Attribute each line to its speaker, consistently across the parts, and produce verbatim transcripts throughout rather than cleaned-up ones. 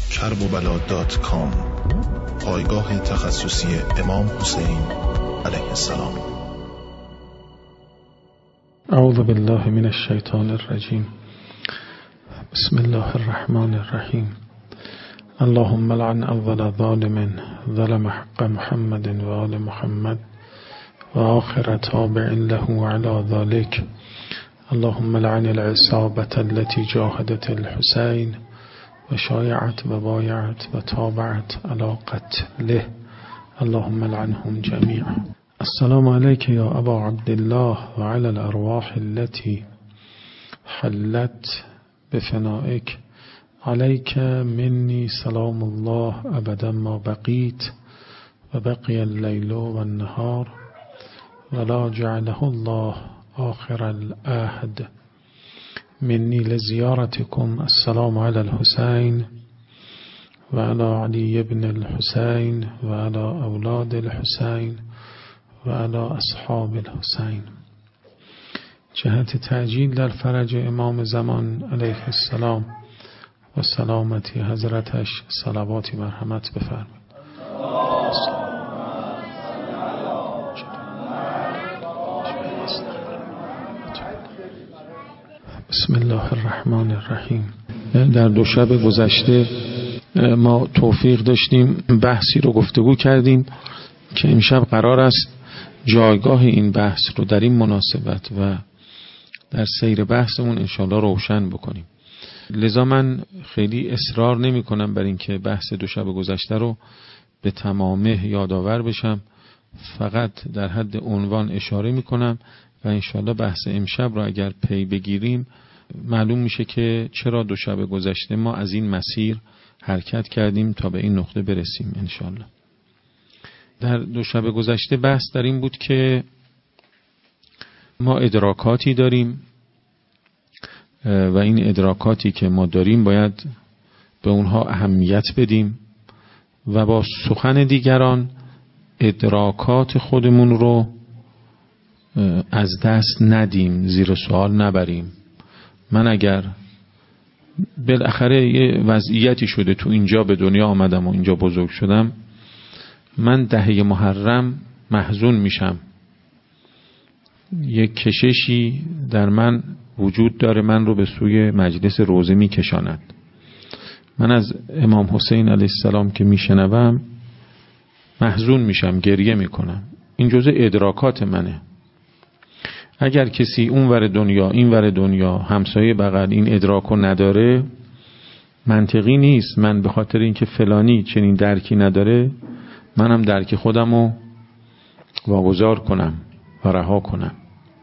Speaker 1: کرب و بلا دات کام، پایگاه تخصصی امام حسین علیه السلام.
Speaker 2: اعوذ بالله من الشیطان الرجیم. بسم الله الرحمن الرحیم. اللهم لعن اول ظالم ظلم حق محمد و آل محمد و آخر تابع له على ذلك. اللهم لعن العصابة التي جاهدت الحسين و شایعت و بایعت و تابعت على قتله. اللهم لعنهم جميعا. السلام عليك يا أبا عبد الله وعلى الأرواح التي حلت بفنائك. عليك مني سلام الله أبدا ما بقيت وبقي الليل والنهار ولا جعله الله آخر العهد مني لزيارتكم. السلام على الحسين وعلى علي بن الحسين وعلى أولاد الحسين وعلى أصحاب الحسين. جهت تعجیل در فرج امام زمان علیه السلام و سلامتی حضرتش صلواتی مرحمت بفرمایید. بسم الله الرحمن الرحیم. در دو شب گذشته ما توفیق داشتیم بحثی رو گفتگو کردیم که امشب قرار است جایگاه این بحث رو در این مناسبت و در سیر بحثمون انشالله روشن بکنیم. لذا من خیلی اصرار نمی کنم بر این که بحث دو شب گذشته رو به تمامه یادآور بشم، فقط در حد عنوان اشاره می کنم و انشالله بحث امشب رو اگر پی بگیریم معلوم میشه که چرا دو شب گذشته ما از این مسیر حرکت کردیم تا به این نقطه برسیم انشالله. در دو شب گذشته بحث در این بود که ما ادراکاتی داریم و این ادراکاتی که ما داریم باید به اونها اهمیت بدیم و با سخن دیگران ادراکات خودمون رو از دست ندیم، زیر سوال نبریم. من اگر بالاخره یه وضعیتی شده تو اینجا به دنیا آمدم و اینجا بزرگ شدم، من دهه محرم محزون میشم. یک کششی در من وجود داره من رو به سوی مجلس روزه میکشاند. من از امام حسین علیه السلام که میشنوم محزون میشم، گریه میکنم. این جزء ادراکات منه. اگر کسی اون ور دنیا این ور دنیا همسایه بغل این ادراکو نداره، منطقی نیست من به خاطر اینکه فلانی چنین درکی نداره منم درک خودمو واگذار کنم و رها کنم.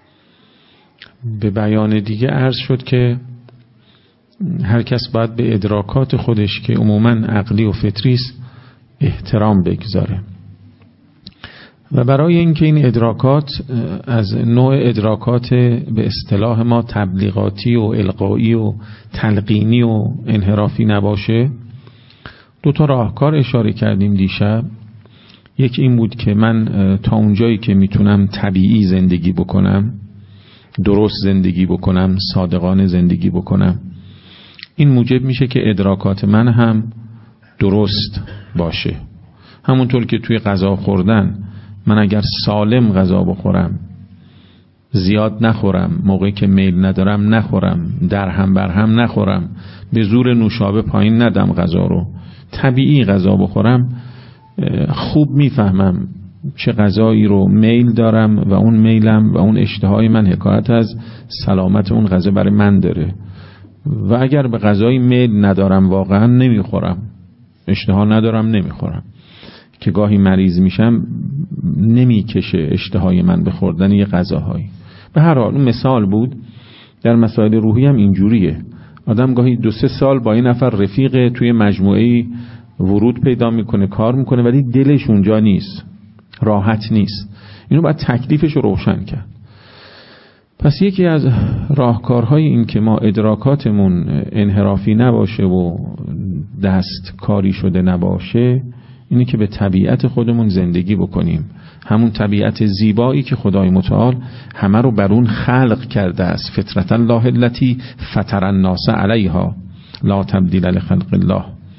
Speaker 2: به بیان دیگه عرض شد که هر کس باید به ادراکات خودش که عموماً عقلی و فطری است احترام بگذاره و برای اینکه این ادراکات از نوع ادراکات به اصطلاح ما تبلیغاتی و القایی و تلقینی و انحرافی نباشه، دو تا راهکار اشاره کردیم دیشب. یک این بود که من تا اونجایی که میتونم طبیعی زندگی بکنم، درست زندگی بکنم، صادقانه زندگی بکنم. این موجب میشه که ادراکات من هم درست باشه. همونطور که توی غذا خوردن من اگر سالم غذا بخورم، زیاد نخورم، موقعی که میل ندارم نخورم، در هم بر هم نخورم، به زور نوشابه پایین ندم غذا رو، طبیعی غذا بخورم، خوب میفهمم چه غذایی رو میل دارم و اون میلم و اون اشتهای من حکایت از سلامت اون غذا برای من داره. و اگر به غذای میل ندارم واقعا نمیخورم، اشتها ندارم نمیخورم، که گاهی مریض میشم نمیکشه اشتهای من به خوردن یه غذاهایی. به هر حال اون مثال بود. در مسائل روحی هم اینجوریه. آدم گاهی دو سه سال با این نفر رفیق توی مجموعه‌ای ورود پیدا میکنه، کار میکنه، ولی دلش اونجا نیست، راحت نیست. اینو باید تکلیفش رو روشن کرد. پس یکی از راهکارهای این که ما ادراکاتمون انحرافی نباشه و دست کاری شده نباشه اینه که به طبیعت خودمون زندگی بکنیم. همون طبیعت زیبایی که خدای متعال همه رو بر اون خلق کرده است. فطرت الله التي فطر الناس علیها لا تبدیل لخلق الله.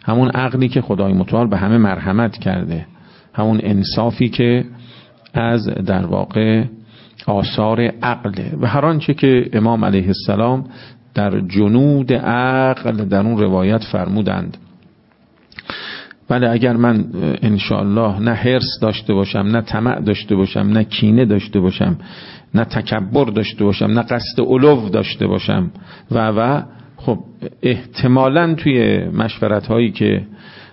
Speaker 2: همون عقلی که خدای متعال به همه مرحمت کرده، همون انصافی که از در واقع آثار عقله و هر آنچه که امام علیه السلام در جنود عقل در اون روایت فرمودند. بله اگر من انشاءالله نه حرص داشته باشم، نه طمع داشته باشم، نه کینه داشته باشم، نه تکبر داشته باشم، نه قصد علو داشته باشم و و خب احتمالاً توی مشورت هایی که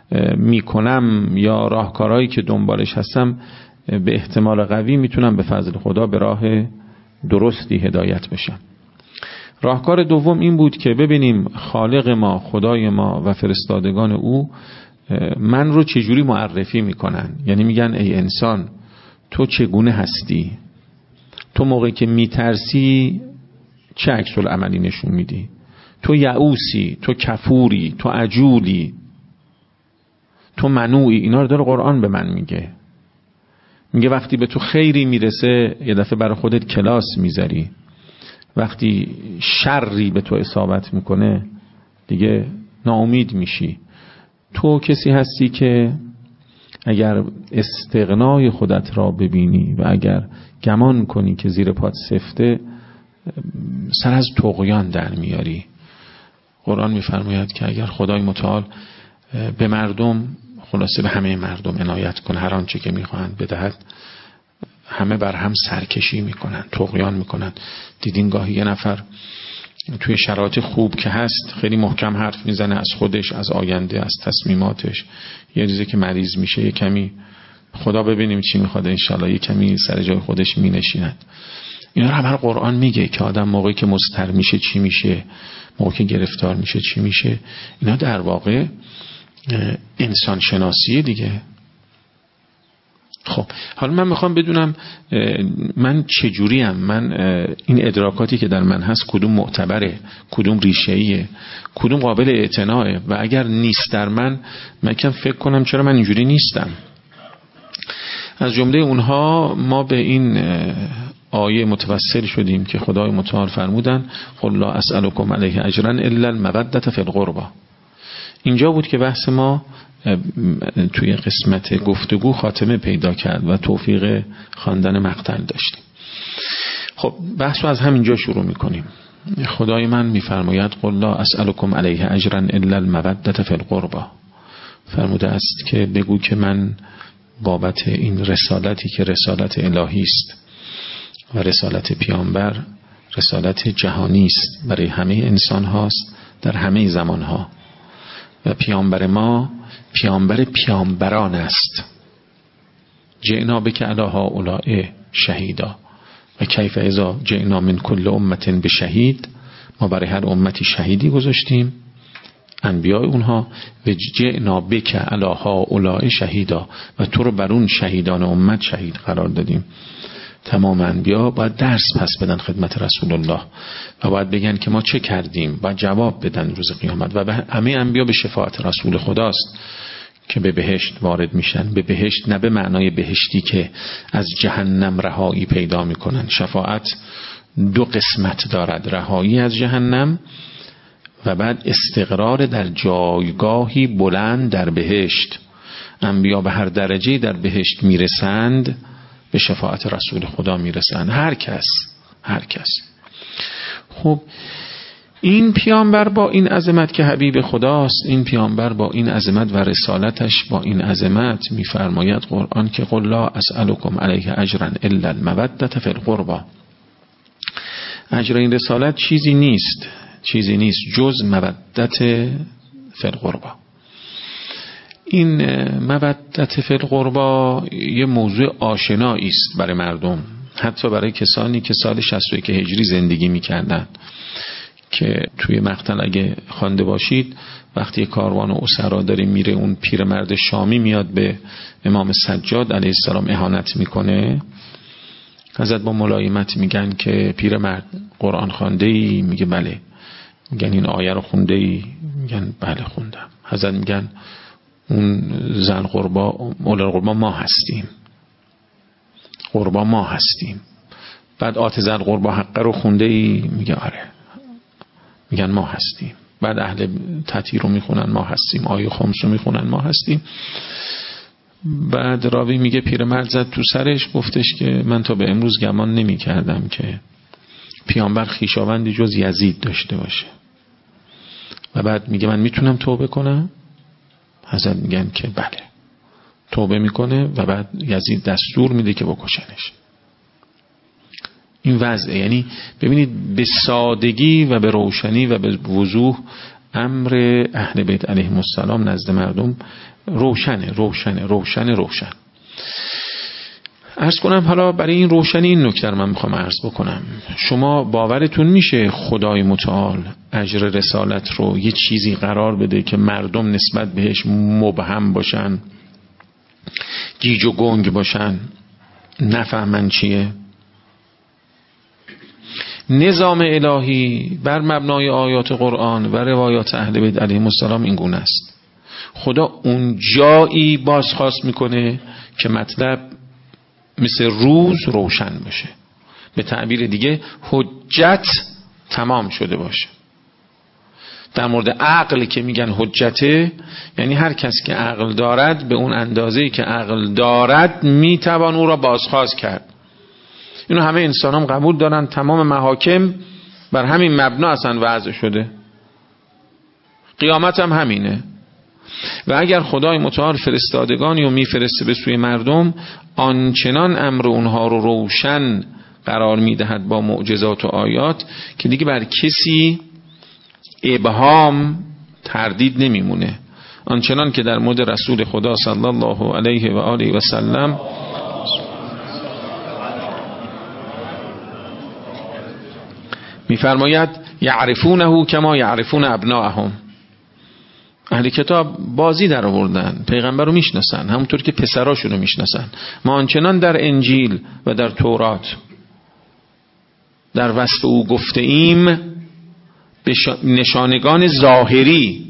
Speaker 2: میکنم یا راهکارهایی که دنبالش هستم به احتمال قوی میتونم به فضل خدا به راه درستی هدایت بشم. راهکار دوم این بود که ببینیم خالق ما، خدای ما و فرستادگان او من رو چجوری معرفی میکنن. یعنی میگن ای انسان تو چگونه هستی؟ تو موقعی که میترسی چه عکس العملی نشون میدی؟ تو یعوسی، تو کفوری، تو عجولی، تو منوعی. اینا رو داره قرآن به من میگه. میگه وقتی به تو خیری میرسه یه دفعه برای خودت کلاس میذاری، وقتی شری به تو اصابت میکنه دیگه ناامید میشی. تو کسی هستی که اگر استغنای خودت را ببینی و اگر گمان کنی که زیر پات سفته سر از طغیان در میاری. قرآن میفرماید که اگر خدای متعال به مردم، خلاصه به همه مردم عنایت کنه، هر آنچه که میخواهند بدهد، همه بر هم سرکشی میکنن، طغیان میکنن. دیدین گاهی یه نفر توی شرایط خوب که هست خیلی محکم حرف میزنه از خودش، از آینده، از تصمیماتش. یه روزی که مریض میشه یه کمی خدا ببینیم چی میخواد انشالله یه کمی سر جای خودش مینشیند. اینا رو هم هر قرآن میگه که آدم موقعی که مضطر میشه چی میشه، موقعی که گرفتار میشه چی میشه. اینا در واقع انسان شناسیه دیگه. خب حالا من میخوام بدونم من چجوریم، من این ادراکاتی که در من هست کدوم معتبره، کدوم ریشه‌ایه، کدوم قابل اعتناعه و اگر نیست در من من کم فکر کنم چرا من اینجوری نیستم. از جمله اونها ما به این آیه متوسل شدیم که خدای متعال فرمودن قل لا اسألكم علیه اجرا الا المودة فی القربى. اینجا بود که بحث ما توی قسمت گفتگو خاتمه پیدا کرد و توفیق خواندن مقطع داشتیم. خب بحث رو از همینجا شروع میکنیم. خدای من میفرماید قل لا اسألكم علیه اجرا الا المودة فی القربى. فرموده است که بگو که من بابت این رسالتی که رسالت الهی است و رسالت پیامبر رسالت جهانی است، برای همه انسان هاست در همه زمان ها و پیامبر ما پیامبر پیامبران است. جئنا بک علی هؤلاء شهیدا و کیف اذا جئنا من کل امت بشهید. ما برای هر امتی شهیدی گذاشتیم، انبیاء اونها، و جئنا بک علی هؤلاء شهیدا و تو رو بر اون شهیدان امت شهید قرار دادیم. تمام انبیا باید درس پس بدن خدمت رسول الله و باید بگن که ما چه کردیم، باید جواب بدن روز قیامت. و همه انبیا به شفاعت رسول خداست که به بهشت وارد میشن. به بهشت نه به معنای بهشتی که از جهنم رهایی پیدا میکنن. شفاعت دو قسمت دارد، رهایی از جهنم و بعد استقرار در جایگاهی بلند در بهشت. انبیا به هر درجه در بهشت میرسند به شفاعت رسول خدا میرسند. هر کس هر کس خب این پیامبر با این عظمت که حبیب خداست، این پیامبر با این عظمت و رسالتش با این عظمت میفرماید قرآن که قل لا اسألكم علیه اجرا الا المودة فی القربى. اجر این رسالت چیزی نیست، چیزی نیست جز مودت فی القربى. این مودت فی القربى یه موضوع آشنایی است برای مردم، حتی برای کسانی که سال شصت و یک هجری زندگی میکردن که توی مقتل اگه خوانده باشید وقتی کاروان اسرا داره میره اون پیرمرد شامی میاد به امام سجاد علیه السلام اهانت میکنه. حضرت با ملایمت میگن که پیرمرد قرآن خوانده ای؟ میگه بله. میگن این آیه رو خونده ای؟ میگن بله خوندم. حضرت میگن اون زن قربا مولا قربا ما هستیم، قربا ما هستیم. بعد آت زن قربا حقه رو خونده ای؟ میگه آره. میگن ما هستیم. بعد اهل تطهیر رو میخونن ما هستیم، آیه خمس رو میخونن ما هستیم. بعد راوی میگه پیرمرد زد تو سرش، گفتش که من تا به امروز گمان نمی کردم که پیامبر خویشاوندی جز یزید داشته باشه. و بعد میگه من میتونم توبه کنم؟ حضرت میگن که بله. توبه میکنه و بعد یزید دستور میده که بکشنش. این وضعه. یعنی ببینید به سادگی و به روشنی و به وضوح امر اهل بیت علیهم السلام نزد مردم روشنه روشنه روشنه روشن. عرض کنم حالا برای این روشنی این نکته رو من میخوام عرض بکنم. شما باورتون میشه خدای متعال اجر رسالت رو یه چیزی قرار بده که مردم نسبت بهش مبهم باشن، گیج و گنگ باشن، نفهمن چیه؟ نظام الهی بر مبنای آیات قرآن و روایات اهل بیت علیهم السلام این گونه است. خدا اون جایی بازخواست میکنه که مطلب مثل روز روشن باشه، به تعبیر دیگه حجت تمام شده باشه. در مورد عقل که میگن حجته، یعنی هر کس که عقل دارد به اون اندازه‌ای که عقل دارد میتوان او را بازخواست کرد. اینو همه انسان هم قبول دارن. تمام محاکم بر همین مبنا اصلا وضع شده. قیامت هم همینه. و اگر خدای متعال فرستادگانی رو میفرسته به سوی مردم، آنچنان امر اونها رو روشن قرار میدهد با معجزات و آیات که دیگه بر کسی ابهام تردید نمیمونه. آنچنان که در مورد رسول خدا صلی الله علیه و آله و سلم میفرماید یعرفونه کما یعرفون ابناءهم. اهل کتاب بازی در آوردن، پیغمبر رو میشناسن همونطور که پسراشون رو میشناسن. ما آنچنان در انجیل و در تورات در وصف او گفته ایم به نشانگان ظاهری،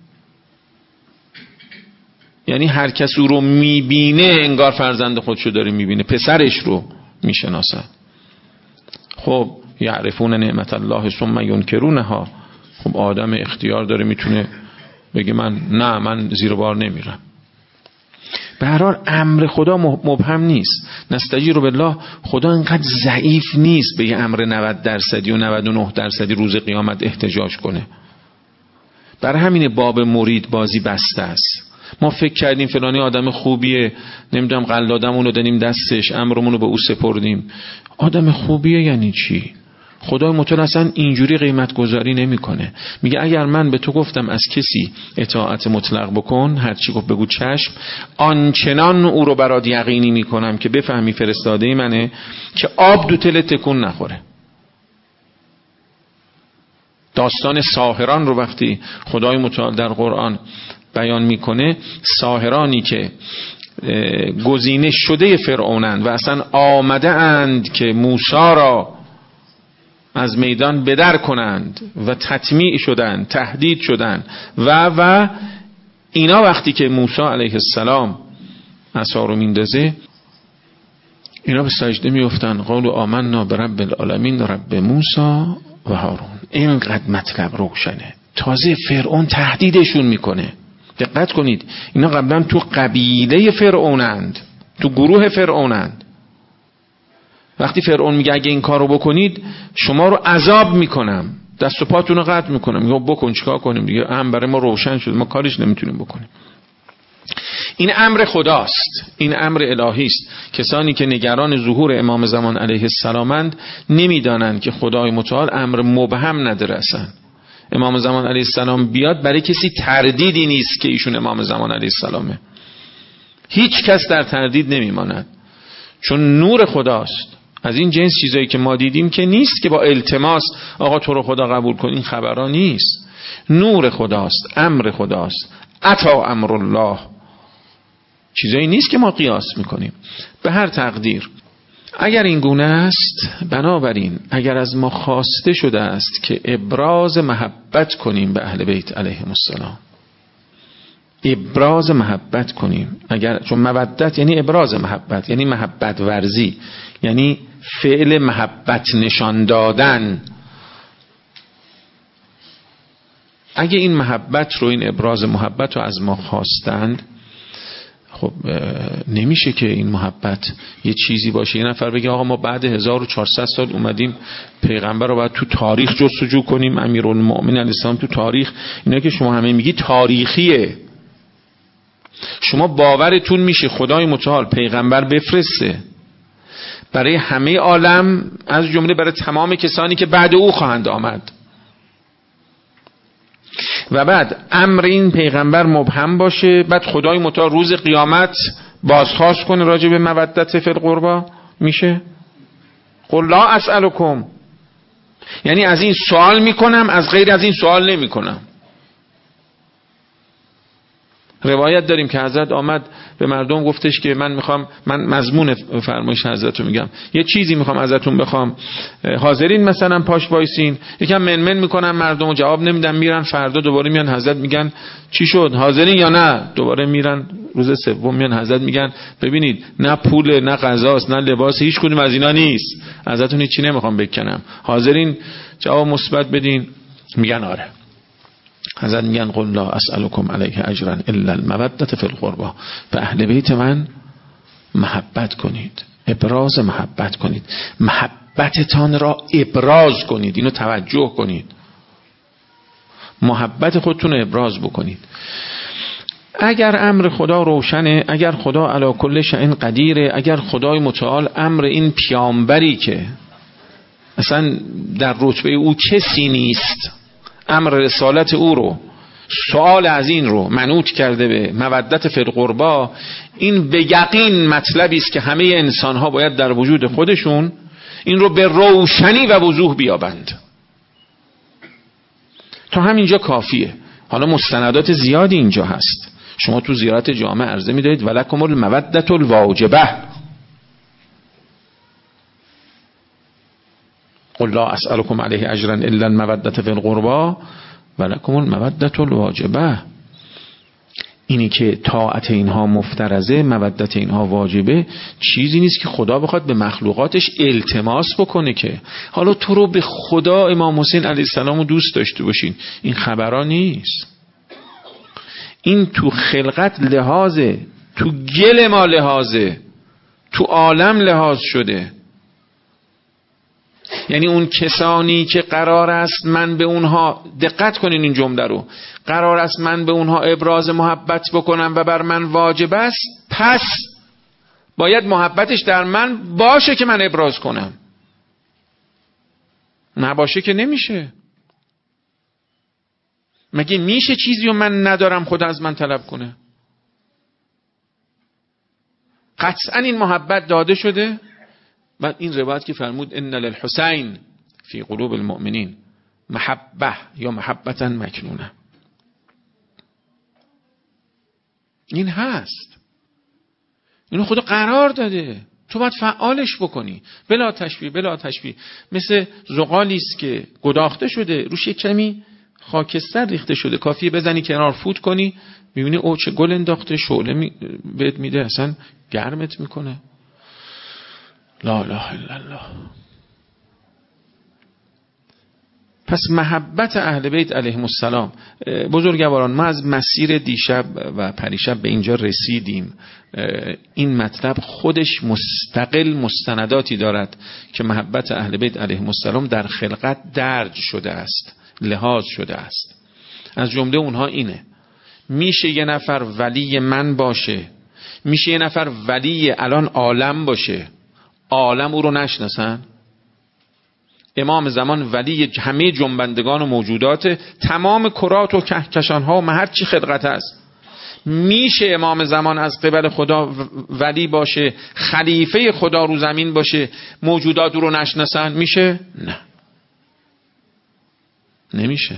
Speaker 2: یعنی هر کس او رو میبینه انگار فرزند خودشو داره میبینه، پسرش رو میشناسن. خب یعرفون نعمت الله ثم ینکرونها. خب آدم اختیار داره، میتونه بگه من نه من زیر بار نمیرم. به هر حال امر خدا مبهم نیست. نستجیر بالله، خدا انقدر ضعیف نیست به یه امر نود درصدی و نود و نه درصدی روز قیامت احتجاج کنه. برای همین باب مرید بازی بسته است. ما فکر کردیم فلانی آدم خوبیه، نمیدونم قلادمون رو دادیم دستش، امرمون رو به او سپردیم. آدم خوبیه یعنی چی؟ خدای متعال اصلا اینجوری قیمت گذاری نمی کنه. میگه اگر من به تو گفتم از کسی اطاعت مطلق بکن، هرچی گفت بگو چشم، آنچنان او رو برات یقینی میکنم که بفهمی فرستاده منه که آب دو تل تکون نخوره. داستان ساحران رو وقتی خدای متعال در قرآن بیان میکنه، ساحرانی که گزینه شده فرعونند و اصلا آمده اند که موسی را از میدان بدر کنند و تطمیع شدند، تهدید شدند و و اینا، وقتی که موسی علیه السلام عصا رو میندازه اینا به سجده میافتن، قالوا آمنا برب العالمین رب موسی و هارون. اینقدر مطلب روشنه. تازه فرعون تهدیدشون میکنه. دقت کنید، اینا قبلا تو قبیله فرعونند، تو گروه فرعونند. وقتی فرعون میگه اگه این کارو بکنید شما رو عذاب میکنم، دست و پاتون رو قطع میکنم، میگه بکن چیکار کنیم دیگه، هم برای ما روشن شد، ما کارش نمیتونیم بکنیم. این امر خداست، این امر الهی است. کسانی که نگران ظهور امام زمان علیه السلامند نمیدانند که خدای متعال امر مبهم نداره. اصلا امام زمان علیه السلام بیاد برای کسی تردیدی نیست که ایشون امام زمان علیه السلامه. هیچ کس در تردید نمیماند، چون نور خداست. از این جنس چیزایی که ما دیدیم که نیست که با التماس آقا تو رو خدا قبول کن، این خبرها نیست. نور خداست، امر خداست، عطا امر الله، چیزایی نیست که ما قیاس میکنیم. به هر تقدیر اگر این گونه است، بنابراین اگر از ما خواسته شده است که ابراز محبت کنیم به اهل بیت علیهم السلام، ابراز محبت کنیم، اگر چون مودت یعنی ابراز محبت، یعنی محبت ورزی، یعنی فعل محبت نشان دادن. اگه این محبت رو، این ابراز محبت رو از ما خواستند، خب نمیشه که این محبت یه چیزی باشه یه نفر بگه آقا ما بعد هزار و چهارصد سال اومدیم پیغمبر رو باید تو تاریخ جستجو کنیم، امیرالمؤمنین علیه السلام تو تاریخ. اینا که شما همه میگی تاریخیه. شما باورتون میشه خدای متعال پیغمبر بفرسته برای همه عالم، از جمله برای تمام کسانی که بعد او خواهند آمد، و بعد امر این پیغمبر مبهم باشه، بعد خدای متعال روز قیامت بازخواست کنه راجع به مودت فی القربا؟ میشه؟ قل لا اسألکم، یعنی از این سوال میکنم، از غیر از این سوال نمیکنم. روایت داریم که حضرت آمد به مردم گفتش که من میخوام، من مضمون فرمایش حضرت رو میگم، یه چیزی میخوام ازتون بخوام، حاضرین مثلا پاش وایسین؟ یکم منمن میکنن مردم و جواب نمیدن، میرن فردا دوباره میان حضرت میگن چی شد، حاضرین یا نه؟ دوباره میرن روز سوم میان حضرت میگن ببینید نه پول نه غذاست نه لباس، هیچ کدوم از اینا نیست، ازتون هیچی نمیخوام بکنم، حاضرین جواب مثبت بدین؟ میگن آره. حضرت میگن قل لا اسألکم علیه اجرا الا المودة فی القربا، به اهل بیت من محبت کنید، ابراز محبت کنید، محبتتان را ابراز کنید، اینو توجه کنید، محبت خودتون رو ابراز بکنید. اگر امر خدا روشنه، اگر خدا علی کل شیء قدیره، اگر خدای متعال امر این پیامبری که اصلا در رتبه او کسی نیست، امر رسالت او رو، سوال از این رو منوط کرده به مودت فی القربا، این به یقین مطلبی است که همه انسان ها باید در وجود خودشون این رو به روشنی و وضوح بیابند. تا همینجا کافیه. حالا مستندات زیادی اینجا هست. شما تو زیارت جامع عرضه می‌دارید ولکم المودة الواجبه، قل لا اسألکم علیه اجرا الا المودة فی القربا ولکم المودة الواجبه. اینی که طاعت اینها مفترضه، مودت اینها واجبه، چیزی نیست که خدا بخواد به مخلوقاتش التماس بکنه که حالا تو رو به خدا امام حسین علیه السلام رو دوست داشته باشین، این خبرها نیست. این تو خلقت لحاظه، تو گل ما لحاظه، تو عالم لحاظ شده. یعنی اون کسانی که قرار است من به اونها، دقت کنین این جمله رو، قرار است من به اونها ابراز محبت بکنم و بر من واجب است، پس باید محبتش در من باشه که من ابراز کنم. نباشه که نمیشه. مگه میشه چیزی رو من ندارم خدا از من طلب کنه؟ قطعا این محبت داده شده. و این روایت که فرمود ان للحسین فی قلوب المؤمنین محبه یا محبتا مکنونه، این هست، اینو خدا قرار داده، تو باید فعالش بکنی بلا تشبیه بلا تشبیه. مثل زغالی است که گداخته شده، روش کمی خاکستر ریخته شده، کافیه بزنی کنار فوت کنی، میبینی او چه گل انداخته، شعله می بهت میده، اصلا گرمت میکنه. لا اله الا الله. پس محبت اهل بیت علیهم السلام. بزرگواران، ما از مسیر دیشب و پریشب به اینجا رسیدیم. این مطلب خودش مستقل مستنداتی دارد که محبت اهل بیت علیهم السلام در خلقت درج شده است، لحاظ شده است. از جمله اونها اینه: میشه یه نفر ولی من باشه، میشه یه نفر ولی الان عالم باشه، عالم او رو نشناسن. امام زمان ولی همه جنبندگان و موجودات، تمام کرات و کهکشان ها و هر چی خلقت است. میشه امام زمان از قبل خدا ولی باشه، خلیفه خدا رو زمین باشه، موجودات او رو نشناسن؟ میشه؟ نه، نمیشه.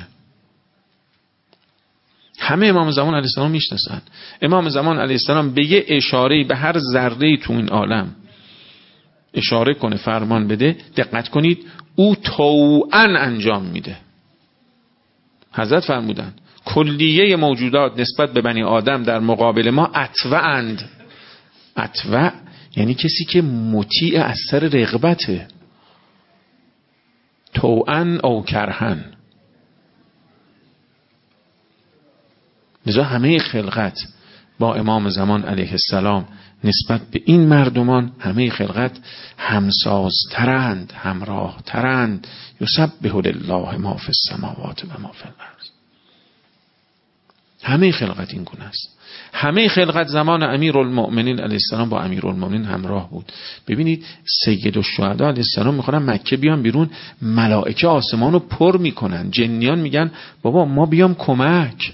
Speaker 2: همه امام زمان علیه السلام میشناسن. امام زمان علیه السلام به یه اشاره به هر ذره تو این عالم اشاره کنه، فرمان بده، دقت کنید، او طوعاً انجام میده. حضرت فرمودن کلیه موجودات نسبت به بنی آدم در مقابل ما اطوعند. اطوع یعنی کسی که مطیع از سر رغبته، طوعاً او کرهن. لذا همه خلقت با امام زمان علیه السلام نسبت به این مردمان همه خلقت همسازترند، همراه ترند. یسبح لله ما فی السماوات و ما فی الارض. همه خلقت این گونه است. همه خلقت زمان امیرالمؤمنین علیه السلام با امیرالمؤمنین همراه بود. ببینید سید الشهدا علیه السلام میخوان مکه بیان بیرون، ملائکه آسمان رو پر میکنن، جنیان میگن بابا ما بیام کمک،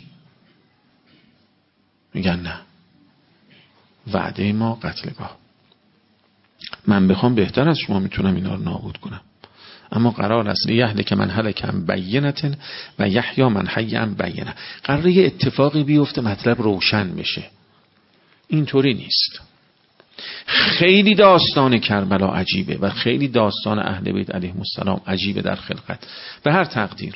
Speaker 2: میگن نه، وعده ما قتلگاه. من بخوام بهتر از شما میتونم اینا رو نابود کنم، اما قرار است لیهلک من هلک عن بینة و یحیی من حی عن بینة. قراره یه اتفاقی بیفته، مطلب روشن بشه. اینطوری نیست. خیلی داستان کربلا عجیبه و خیلی داستان اهل بیت علیهم السلام عجیبه در خلقت. به هر تقدیر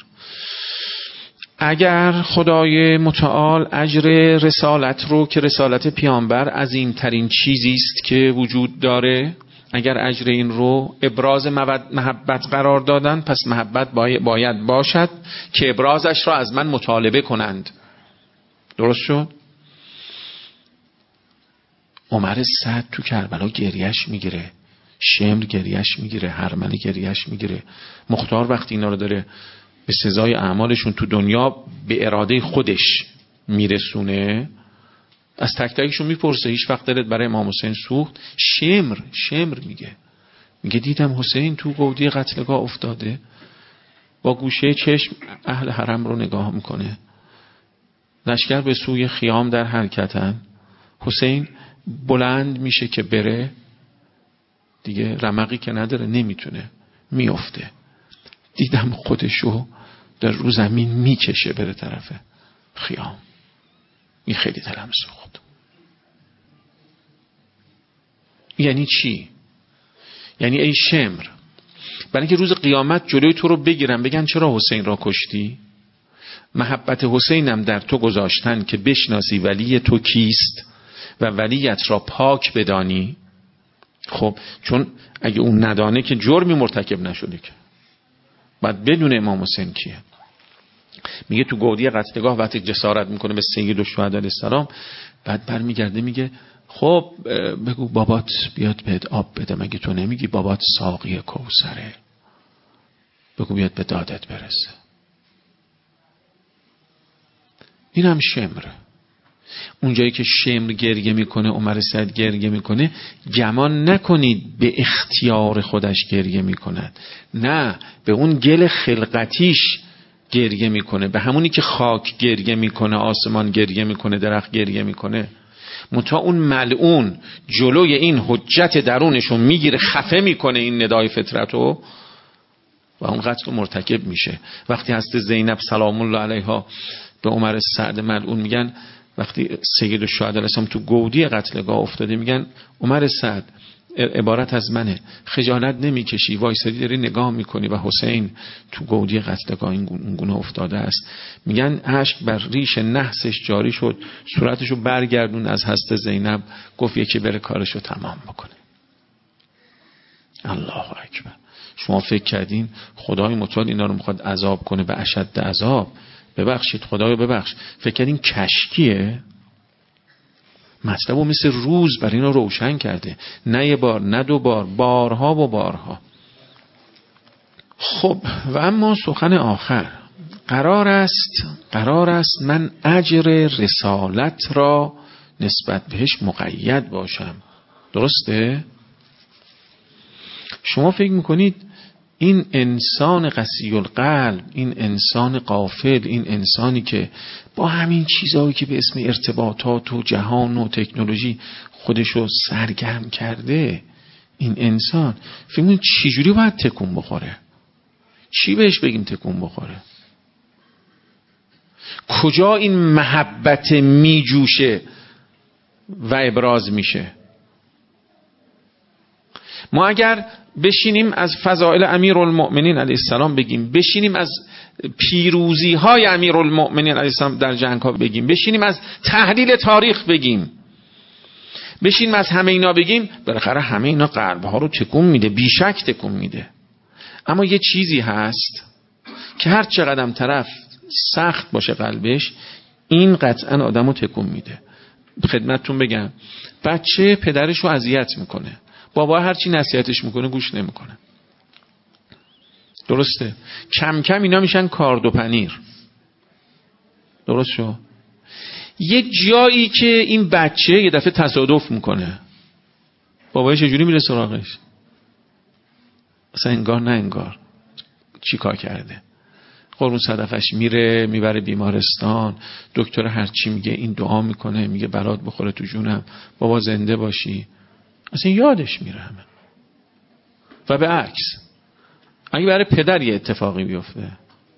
Speaker 2: اگر خدای متعال اجر رسالت رو که رسالت پیامبر عظیمترین چیزی است که وجود داره، اگر اجر این رو ابراز محبت قرار دادن، پس محبت باید باشد که ابرازش را از من مطالبه کنند. درست شد؟ عمر سعد تو کربلا گریش میگیره، شمر گریش میگیره، هرمنی گریش میگیره. مختار وقتی اینا رو داره به سزای اعمالشون تو دنیا به اراده خودش میرسونه، از تک تکشون میپرسه هیچ وقت دلت برای امام حسین سوخت؟ شمر شمر میگه میگه دیدم حسین تو گودی قتلگاه افتاده، با گوشه چشم اهل حرم رو نگاه میکنه، لشکر به سوی خیام در حرکتن، حسین بلند میشه که بره دیگه، رمقی که نداره نمیتونه، میفته. دیدم خودشو در رو زمین میکشه بره طرف خیام. این خیلی دلم سوخت. یعنی چی؟ یعنی ای شمر، برای اینکه روز قیامت جلوی تو رو بگیرن بگن چرا حسین را کشتی؟ محبت حسینم در تو گذاشتن که بشناسی ولی تو کیست و ولیت را پاک بدانی. خب چون اگه اون ندانه که جرمی مرتکب نشده، که بعد بدون امام حسین کیه. میگه تو گودی قتلگاه وقتی جسارت میکنه به سید الشهدا علیه السلام، بعد برمیگرده میگه خب بگو بابات بیاد بهت آب بده، مگه تو نمیگی بابات ساقی کوثره؟ بگو بیاد به دادت برسه. اینم شمره. اونجایی که شمر گریه میکنه، عمر سعد گریه میکنه، گمان نکنید به اختیار خودش گریه میکند، نه، به اون گل خلقتیش گریه میکنه، به همونی که خاک گریه میکنه، آسمان گریه میکنه، درخت گریه میکنه. منتها اون ملعون جلوی این حجت درونشون میگیره، خفه میکنه این ندای فطرتو و اون قتل مرتکب میشه. وقتی هست زینب سلام الله علیها به عمر سعد ملعون میگن، وقتی سید الشهدا علیه السلام تو گودی قتلگاه افتاده، میگن عمر سعد عبارت از منه، خجالت نمیکشی وایسادی داری نگاه میکنی و حسین تو گودی قتلگاه این گونه افتاده است. میگن اشک بر ریش نحسش جاری شد، صورتشو برگردون از هست زینب، گفت یکی بره کارشو تمام بکنه. الله اکبر. شما فکر کردین خدای متعال اینا رو میخواد عذاب کنه به اشد عذاب؟ ببخشید خدایا ببخش، فکر کردین کشکیه؟ مطلبو مثل روز برای اینا روشن کرده، نه یه بار نه دو بار، بارها و بارها. خب و اما سخن آخر، قرار است قرار است من اجر رسالت را نسبت بهش مقید باشم. درسته؟ شما فکر میکنید این انسان قسی القلب، این انسان غافل، این انسانی که با همین چیزهایی که به اسم ارتباطات و جهان و تکنولوژی خودشو سرگرم کرده، این انسان فکر می‌کنید چجوری باید تکون بخوره؟ چی بهش بگیم تکون بخوره؟ کجا این محبت میجوشه و ابراز میشه؟ ما اگر بشینیم از فضائل امیرالمؤمنین علیه السلام بگیم، بشینیم از پیروزی های امیرالمؤمنین علیه السلام در جنگ ها بگیم، بشینیم از تحلیل تاریخ بگیم، بشینیم از همه اینا بگیم، بالاخره همه اینا قلب ها رو تکون میده، بیشک تکون میده. اما یه چیزی هست که هر چقدر طرف سخت باشه قلبش، این قطعا آدمو تکون میده. خدمتتون بگم بچه پدرش رو اذیت میکنه، بابا هرچی نصیحتش میکنه گوش نمیکنه. درسته؟ کم کم اینا میشن کارد و پنیر. درست شو؟ یک جایی که این بچه یه دفعه تصادف میکنه، بابای چجوری میره سراغش؟ اصلا انگار نه انگار چی کار کرده. قربون صدفش میره میبره بیمارستان، دکتر هرچی میگه این دعا میکنه، میگه برات بخوره تو جونم، بابا زنده باشی. اصلا یادش میره همه. و به عکس اگه برای پدر یه اتفاقی بیفته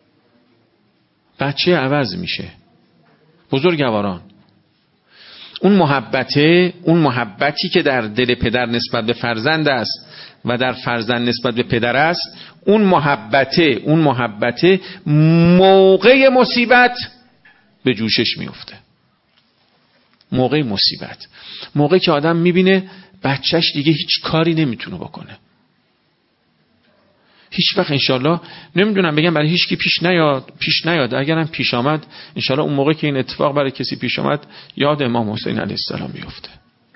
Speaker 2: بچه عوض میشه. بزرگواران اون محبته، اون محبتی که در دل پدر نسبت به فرزند است و در فرزند نسبت به پدر است، اون محبته اون محبته موقع مصیبت به جوشش میفته. موقع مصیبت، موقعی که آدم میبینه بچهش دیگه هیچ کاری نمیتونه بکنه. هیچ وقت انشالله نمیدونم بگم برای هیچ کی پیش نیاد پیش نیاد اگرم پیش آمد انشالله اون موقع که این اتفاق برای کسی پیش آمد یاد امام حسین علیه السلام بیفته.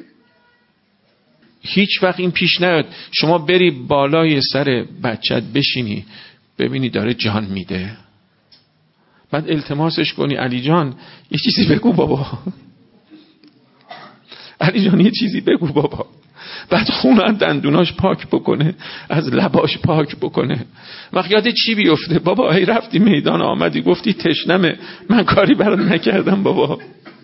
Speaker 2: هیچ وقت این پیش نیاد شما بری بالای سر بچت بشینی ببینی داره جان میده، بعد التماسش کنی علی جان یه چیزی بگو بابا، علی جان یه چیزی بگو بابا، بعد خونه دندوناش پاک بکنه، از لباش پاک بکنه. وقت یاد چی بیفته؟ بابا ای رفتی میدان آمدی گفتی تشنمه، من کاری برات نکردم بابا.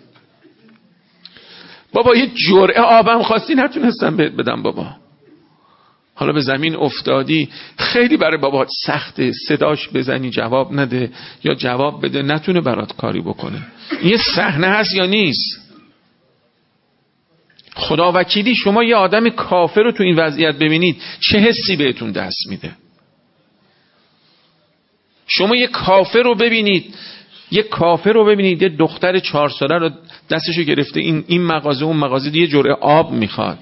Speaker 2: بابا یه جرعه آبم خواستی نتونستم بهت بدم بابا. حالا به زمین افتادی خیلی برای بابا سخته، صداش بزنی جواب نده یا جواب بده نتونه برات کاری بکنه. یه صحنه هست یا نیست؟ خدا وکیلی شما یه آدم کافر رو تو این وضعیت ببینید چه حسی بهتون دست میده؟ شما یه کافر رو ببینید یه کافر رو ببینید یه دختر چهار ساله رو دستشو گرفته این این مغازه اون مغازه یه جرعه آب میخواد،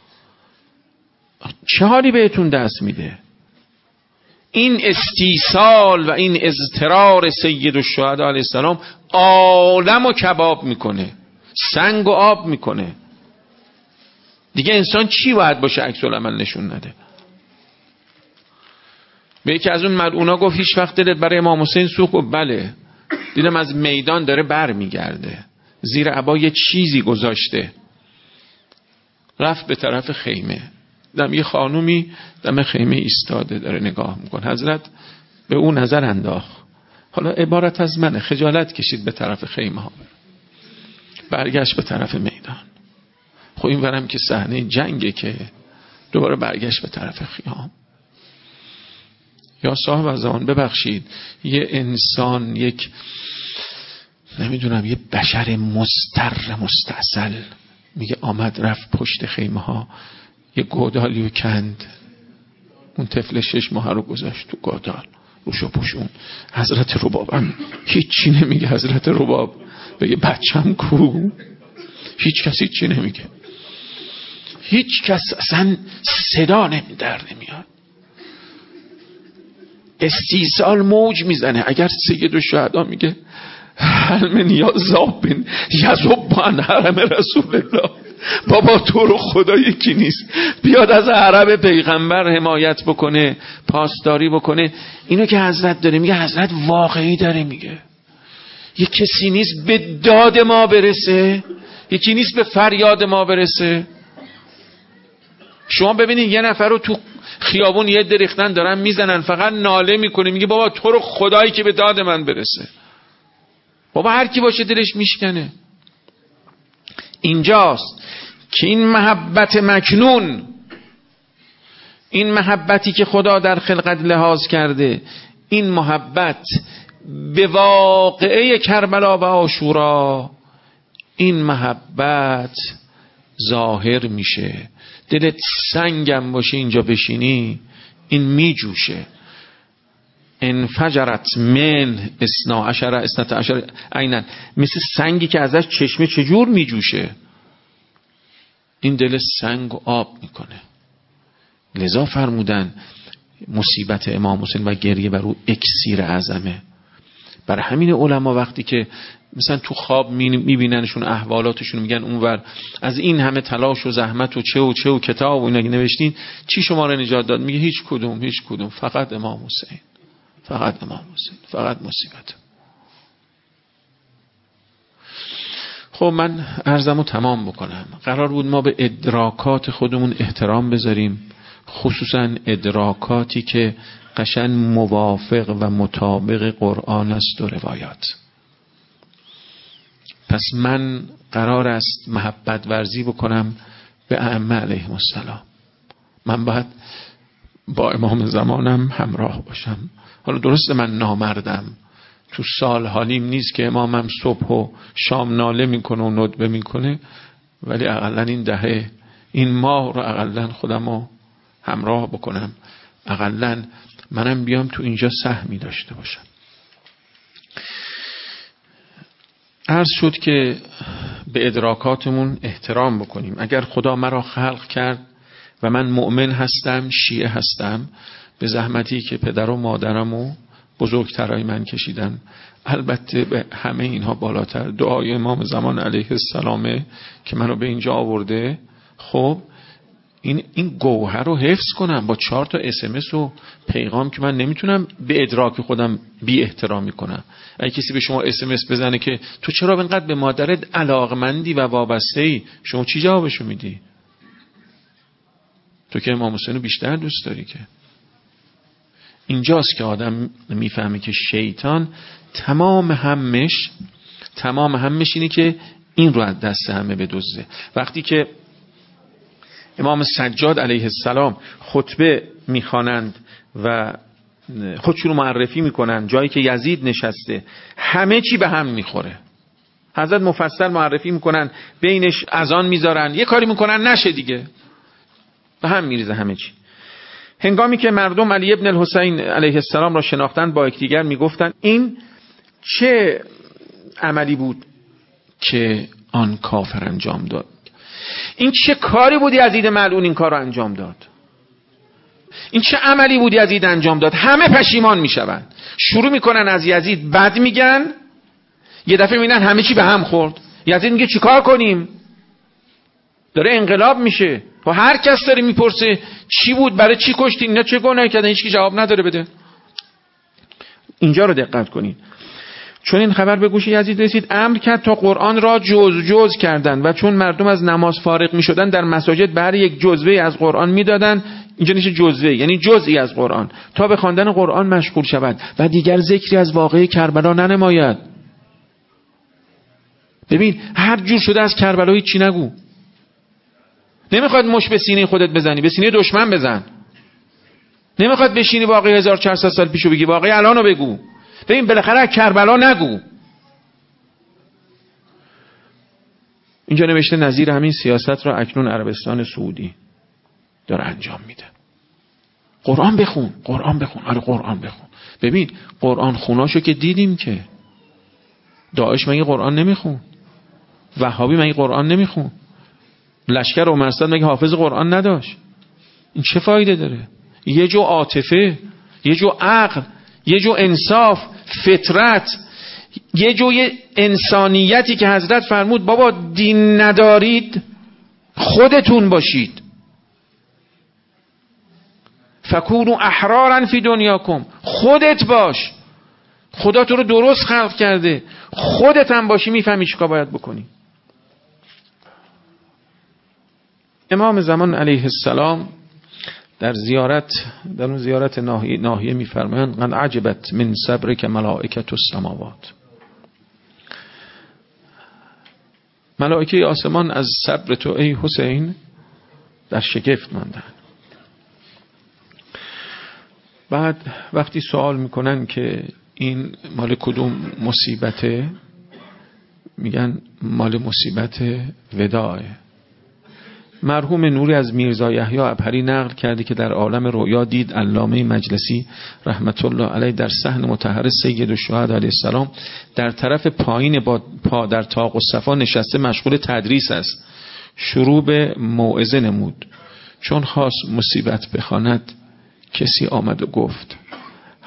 Speaker 2: چه حالی بهتون دست میده؟ این استیصال و این اضطرار سید الشهدا علیه السلام عالم و کباب میکنه، سنگ و آب میکنه. دیگه انسان چی باید باشه عکس العمل نشون نده؟ به یکی از اون ملعونا گفت هیچ وقت دلت برای امام حسین سوخت؟ گفت بله، دیدم از میدان داره بر میگرده، زیر عبا یه چیزی گذاشته. رفت به طرف خیمه، دم یه خانومی دم خیمه ایستاده داره نگاه میکنه. حضرت به اون نظر انداخت. حالا عبارت از منه، خجالت کشید به طرف خیمه ها، برگشت به طرف میدان. خب این ورم که صحنه جنگه که دوباره برگشت به طرف خیام. یا صاحب از آن ببخشید یه انسان، یک نمیدونم یه بشر مستر مستعسل میگه آمد رفت پشت خیمه ها یه گودالیو کند، اون طفل شش ماه رو گذاشت تو گودال روشو پوشون. حضرت ربابم هیچی نمیگه. حضرت رباب بگه بچم کو؟ هیچ کسی چی نمیگه، هیچ کس اصلا صدا نمی در نمیاد. استیصال موج میزنه. اگر سید الشهدا میگه هل من یا زابن یذبان حرم رسول الله، بابا تو رو خدا یکی نیست بیاد از حرم پیغمبر حمایت بکنه، پاسداری بکنه. اینو که حضرت داره میگه، حضرت واقعی داره میگه. یه کسی نیست به داد ما برسه، یکی نیست به فریاد ما برسه. شما ببینید یه نفر رو تو خیابون یه درختن دارن میزنن، فقط ناله میکنه میگه بابا تو رو خدایی که به داد من برسه. بابا هر کی باشه دلش میشکنه. اینجاست که این محبت مکنون، این محبتی که خدا در خلقت لحاظ کرده، این محبت به واقعه کربلا و عاشورا، این محبت ظاهر میشه. دلت سنگم باشه اینجا بشینی این میجوشه. انفجرت من اثنا عشر اثنتا عشر عینن، مثل سنگی که ازش چشمه چجور میجوشه، این دل سنگ و آب میکنه. لذا فرمودن مصیبت امام حسین و گریه بر او اکسیر اعظمه. برای همین علما وقتی که مثلا تو خواب میبیننشون احوالاتشون میگن اونور از این همه تلاش و زحمت و چه و چه و کتاب و اینا نوشتین چی شما رو نجات داد؟ میگه هیچ کدوم هیچ کدوم فقط امام حسین، فقط امام حسین، فقط مصیبت. خب من عرضمو تمام بکنم. قرار بود ما به ادراکات خودمون احترام بذاریم، خصوصا ادراکاتی که قشنگ موافق و مطابق قرآن است و روایات. پس من قرار است محبت ورزی بکنم به ائمه علیهم السلام. من باید با امام زمانم همراه باشم. حالا درسته من نامردم، تو سال حالیم نیست که امامم صبح و شام ناله میکنه و ندبه میکنه، ولی اقلا این دهه این ماه رو اقلا خودم رو همراه بکنم، اقلا منم بیام تو اینجا سهمی داشته باشم. عرض شد که به ادراکاتمون احترام بکنیم. اگر خدا مرا خلق کرد و من مؤمن هستم، شیعه هستم، به زحمتی که پدر و مادرم و بزرگترای من کشیدن، البته به همه اینها بالاتر دعای امام زمان علیه السلامه که منو به اینجا آورده. خب این این گوهر رو حفظ کنم با چهار تا اس ام اس و پیغام که من نمیتونم به ادراک خودم بی احترامی کنم. اگه کسی به شما اس ام اس بزنه که تو چرا اینقدر به مادرت علاقمندی و وابسته ای، شما چی جوابشو میدی؟ تو که امام حسین رو بیشتر دوست داری. که اینجاست که آدم میفهمه که شیطان تمام همش تمام همش اینه که این رو از دست همه بدزده. وقتی که امام سجاد علیه السلام خطبه میخوانند و خودشون رو معرفی میکنن، جایی که یزید نشسته همه چی به هم میخوره. حضرت مفصل معرفی میکنن، بینش اذان میذارن، یه کاری میکنن نشه دیگه، به هم میریزه همه چی. هنگامی که مردم علی ابن الحسین علیه السلام را شناختن با یکدیگر میگفتن این چه عملی بود که آن کافر انجام داد؟ این چه کاری بودی یزید ملعون این کار رو انجام داد؟ این چه عملی بودی یزید انجام داد؟ همه پشیمان میشوند، شروع میکنن از یزید بد میگن، یه دفعه میبینن همه چی به هم خورد. یزید میگه چیکار کنیم؟ داره انقلاب میشه و هر کس داره میپرسه چی بود، برای چی کشتین، اینا چه گناهی کردن، هیچ کی جواب نداره بده. اینجا رو دقت کنین. چون این خبر به گوش یزید رسید، امر کرد تا قرآن را جز جز کردند و چون مردم از نماز فارغ می شدن در مساجد بر یک جزوه از قرآن می دادن. اینجا نیشه جزوه، یعنی جزئی از قرآن، تا به خواندن قرآن مشغول شود و دیگر ذکری از واقعه کربلا ننماید. ببین هر جور شده از کربلا هیچ چی نگو. نمیخواد مش به سینه خودت بزنی، به سینه دشمن بزن. نمیخواد بشینی واقعه هزار و چهارصد سال پیشو بگی، واقعه الانو بگو. ببین بالاخره کربلا نگو. اینجا نوشته نظیر همین سیاست را اکنون عربستان سعودی داره انجام میده. قرآن بخون، قرآن بخون، آره قرآن بخون. ببین قرآن خوناشو که دیدیم که داعش مگه قرآن نمیخون؟ وهابی مگه قرآن نمیخون؟ لشکر عمرستان مگه حافظ قرآن نداشت؟ این چه فایده داره؟ یه جو عاطفه، یه جو عقل، یه جو انصاف، فطرت، یه جو انسانیتی که حضرت فرمود بابا دین ندارید خودتون باشید. فکونوا احرارا فی دنیاکم، خودت باش. خدا تو رو درست خلق کرده، خودت هم باشی میفهمی چیکار باید بکنی. امام زمان علیه السلام در زیارت در اون زیارت ناحیه ناحیه میفرمایند قد عجبت من صبرک ملائکه السماوات. ملائکه آسمان از صبر تو ای حسین در شگفت ماندن. بعد وقتی سوال میکنن که این مال کدوم مصیبته، میگن مال مصیبت وداعه. مرحوم نوری از میرزا یحیی ابهری نقل کرده که در عالم رؤیا دید علامه مجلسی رحمت الله علیه در صحن مطهر سید الشهدا علیه السلام در طرف پایین با پا در طاق الصفا نشسته مشغول تدریس است. شروع به موعظه نمود. چون خواست مصیبت بخواند کسی آمد و گفت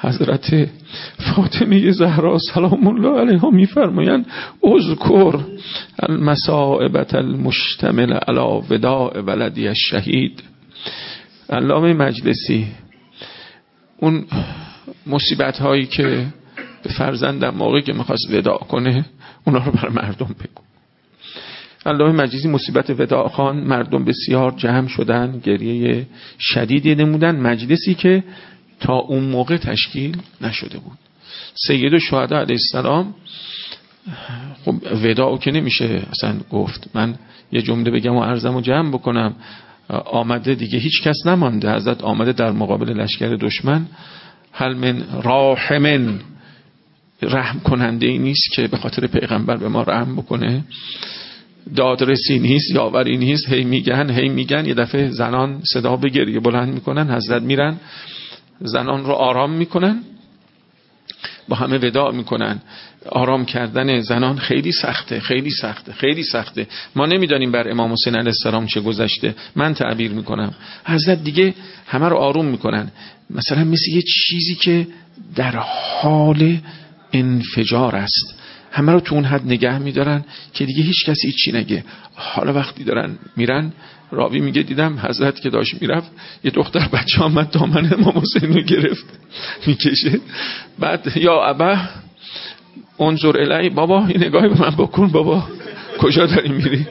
Speaker 2: حضرت فاطمه زهرا سلام الله علیها میفرمایند اذکر المصائب المشتمل علی وداع ولدی الشهید. علامه مجلسی اون مصیبت هایی که به فرزندم موقعی که میخواست وداع کنه اونا رو برای مردم بگو. علامه مجلسی مصیبت وداع خان، مردم بسیار جمع شدن، گریه شدیدی نمودن، مجلسی که تا اون موقع تشکیل نشده بود. سید الشهدا علیه السلام خب وداع که نمیشه اصلا گفت، من یه جمله بگم و عرضمو جمع بکنم، آمده دیگه هیچ کس نمانده، حضرت آمده در مقابل لشکر دشمن، هل من راحمن، رحم کننده ای نیست که به خاطر پیغمبر به ما رحم بکنه، دادرسی نیست، یاوری نیست، هی میگن هی میگن. یه دفعه زنان صدا به گریه بلند میکنن، حضرت میرن زنان رو آرام میکنن، با همه وداع میکنن. آرام کردن زنان خیلی سخته، خیلی سخته، خیلی سخته. ما نمیدانیم بر امام حسین علیه السلام چه گذشته. من تعبیر میکنم حضرت دیگه همه رو آروم میکنن، مثلا مثل یه چیزی که در حال انفجار است، همه رو تو اون حد نگه میدارن که دیگه هیچ کسی هیچی نگه. حالا وقتی دارن میرن، راوی میگه دیدم حضرت که داشت میرفت یه دختر بچه آمد دامن امام حسین رو گرفت میکشه، بعد یا ابا انظر الی، بابا این نگاهی به من بکن، بابا کجا داری میری؟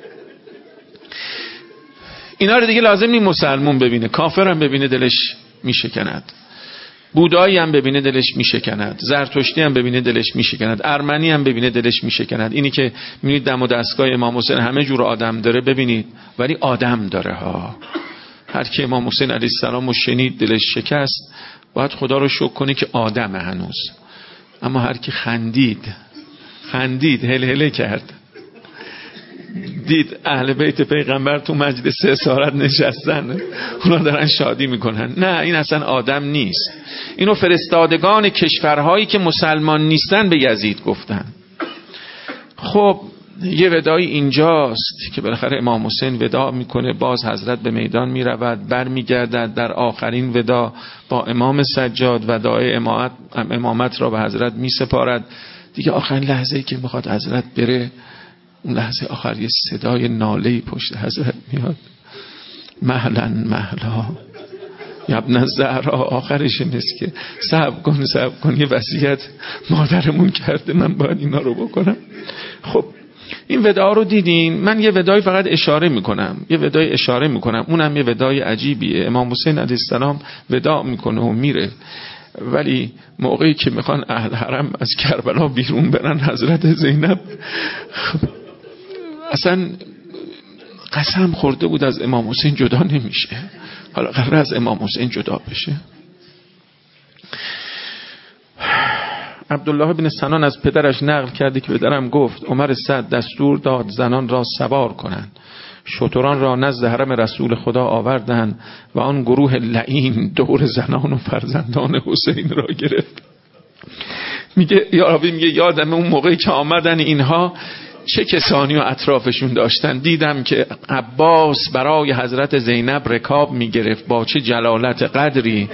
Speaker 2: اینا رو دیگه لازم نی مسلمون ببینه، کافر هم ببینه دلش میشکند، بودایی هم ببینه دلش میشکند، زرتشتی هم ببینه دلش میشکند، ارمنی هم ببینه دلش میشکند. اینی که میبینید دم و دستگاه امام حسین همه جور آدم داره، ببینید ولی آدم داره ها. هر کی امام حسین علیه السلام رو شنید دلش شکست، باید خدا رو شکر کنه که آدم هنوز. اما هر کی خندید خندید هل هله کرد، دید اهل بیت پیغمبر تو مجلس اسارت نشستن، اونا دارن شادی میکنن، نه این اصلا آدم نیست. اینو فرستادگان کشورهایی که مسلمان نیستن به یزید گفتن. خب یه ودایی اینجاست که بالاخره امام حسین وداع میکنه، باز حضرت به میدان میرود، بر میگردد در آخرین ودا با امام سجاد وداع امامت, امامت را به حضرت میسپارد. دیگه آخرین لحظه‌ای که میخواد حضرت بره، اون لحظه آخر یه صدای ناله‌ای پشت حضرت میاد، مهلا مهلا یا ابن الزهرا. آخرش نیست که صبر کن صبر کن، یه وصیت مادرمون کرده، من باید اینا رو بکنم. خب این وداع رو دیدین. من یه ودای فقط اشاره میکنم، یه ودای اشاره میکنم، اونم یه ودای عجیبیه. امام حسین علیه السلام وداع میکنه و میره، ولی موقعی که میخوان اهل حرم از کربلا بیرون برن، حضرت زینب اصلا قسم خورده بود از امام حسین جدا نمیشه، حالا قرار از امام حسین جدا بشه. عبدالله بن سنان از پدرش نقل کرده که پدرم گفت عمر سعد دستور داد زنان را سوار کنند، شتران را نزد حرم رسول خدا آوردند و آن گروه لعین دور زنان و فرزندان حسین را گرفت. میگه یارابی میگه یادم اون موقعی که آمدن اینها چه کسانی و اطرافشون داشتن، دیدم که عباس برای حضرت زینب رکاب میگرفت با چه جلالت قدری.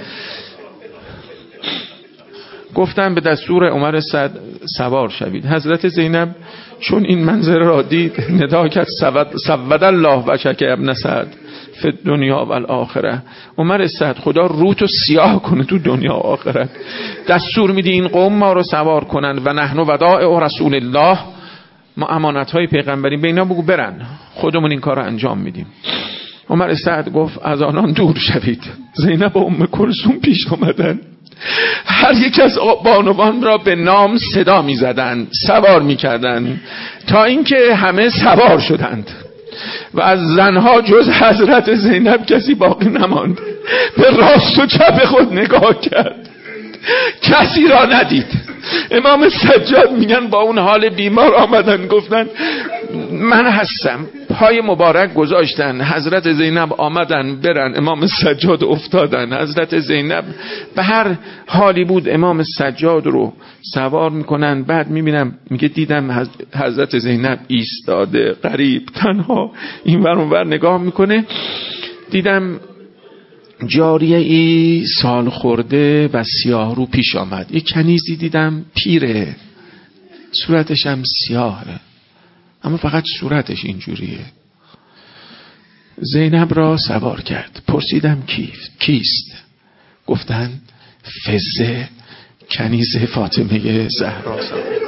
Speaker 2: گفتم به دستور عمر سعد سوار شوید. حضرت زینب چون این منظر را دید ندا کرد سود الله وجهک ابن سعد فی الدنیا و الاخره. عمر سعد خدا روتو سیاه کنه تو دنیا و آخرت. دستور میدی این قوم ما رو سوار کنن و نحن وداع رسول الله، ما امانت های پیغمبری به اینا بگو برن، خودمون این کار رو انجام میدیم. عمر سعد گفت از آنان دور شوید. زینب و ام کلثوم پیش آمدن، هر یک از بانوان را به نام صدا می زدند، سوار می کردند، تا اینکه همه سوار شدند و از زنها جز حضرت زینب کسی باقی نماند. به راست و چپ خود نگاه کرد، کسی را ندید. امام سجاد میگن با اون حال بیمار آمدن، گفتن من هستم، پای مبارک گذاشتن، حضرت زینب آمدن برن، امام سجاد افتادن. حضرت زینب به هر حالی بود امام سجاد رو سوار میکنن. بعد میبینم میگه دیدم حضرت زینب ایستاده غریب تنها این ور اون ور نگاه میکنه. دیدم جاریه ای سال خورده و سیاه رو پیش آمد. یک کنیزی دیدم پیره، صورتش هم سیاهه، اما فقط صورتش اینجوریه. زینب را سوار کرد. پرسیدم کیست؟ گفتن فزه، کنیز فاطمه زهرا.